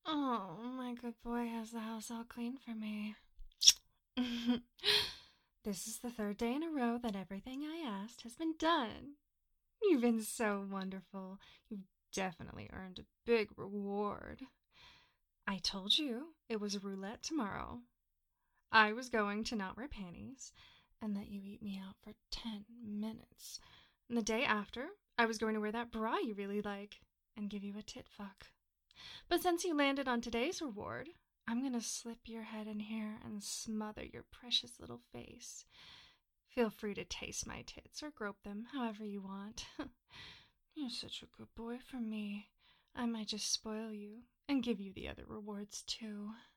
Oh, my good boy has the house all clean for me. This is the third day in a row that everything I asked has been done. You've been so wonderful. You've definitely earned a big reward. I told you it was roulette tomorrow. I was going to not wear panties and let you eat me out for 10 minutes. And the day after, I was going to wear that bra you really like and give you a tit fuck. But since you landed on today's reward, I'm gonna slip your head in here and smother your precious little face. Feel free to taste my tits or grope them however you want. You're such a good boy for me. I might just spoil you and give you the other rewards too.